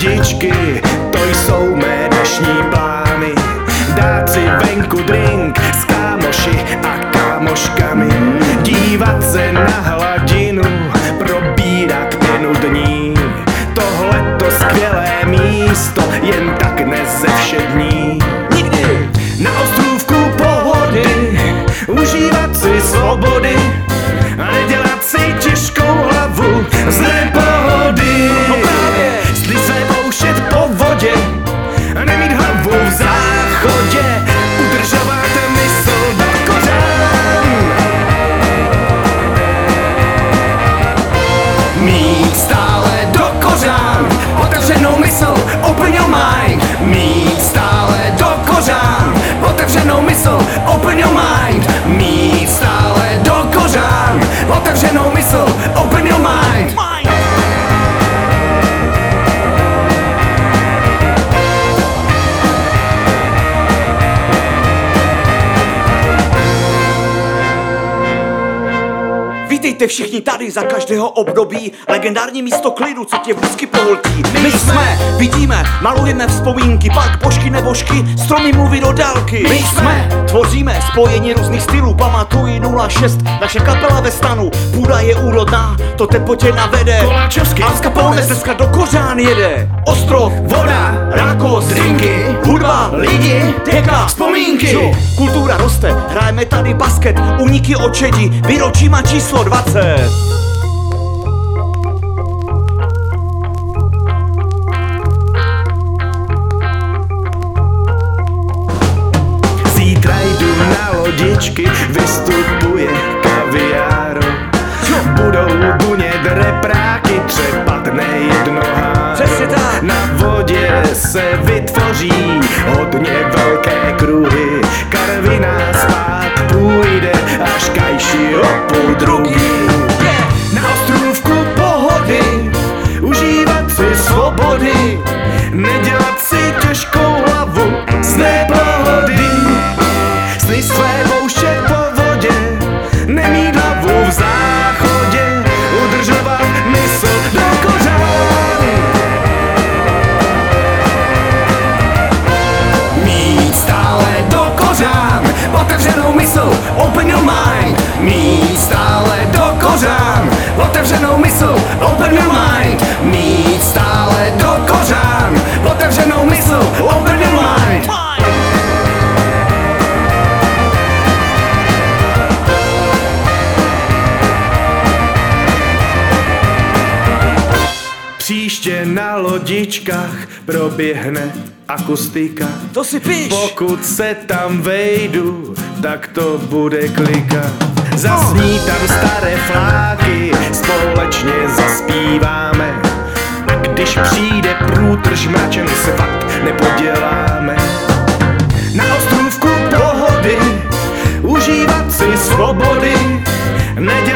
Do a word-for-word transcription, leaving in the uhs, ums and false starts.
lodičky, to jsou mé dnešní plány. Dát si venku drink s kámoši a kámoškami, dívat se na hladinu, probírat pěnu dní. Tohleto skvělé místo jen tak nezevšední. Nikdy na ostrůvku pohody, užívat si svobody a nedělat si těžkou hlavu z nepohody. No právě, sli se pouštět po vodě a nemít hlavu v záchodě, udržovat mysl do kořán. Mít stále do kořán otevřenou mysl, open your mind. Mít stále do kořán otevřenou mysl, open your mind. Mít stále do kořán otevřenou mysl, open your mind. Vítejte všichni tady za každého období, legendární místo klidu, co tě vždycky pohltí. My jsme, vidíme, malujeme vzpomínky, pak božky nebožky, stromy mluví do dálky. My jsme, tvoříme spojení různých stylů, pamatuj nula šest, naše kapela ve stanu. Půda je úrodná, to tempo tě navede. Koláčovský, Al Capone dneska do Kořán jede. Ostrov, voda, rákos, drinky, hudba, lidi, teka, vzpomínky. Jo, kultura roste, hrajeme tady basket, úniky očedí, výročí má číslo dvacet. Zítra jdu na lodičky, vystupuje kaviáro. Budou bunět repráky, třepat nejedno Přesně háro. tak. Na vodě se vytvoří hodně velké kruhy. Karviná spát půjde až kajši o půl druhý. Na ostrůvku pohody, užívat si svobody, nedělat si těžkou hlavu z nepohody. Sny své pouštět po vodě, nemít hlavu v záchodě, udržovat mysl do kořán. Mít stále do kořán otevřenou mysl, open your mind. Mít stále do kořán otevřenou mysl, open your mind. Mít stále do kořán otevřenou mysl, open your mind. Příště na lodičkách proběhne akustika. To si píš. Pokud se tam vejdu, tak to bude klikat. Zasní tam staré fláky, společně zaspíváme. A když přijde průtrž mračen, se fakt nepoděláme. Na ostrůvku pohody, užívat si svobody, nedělat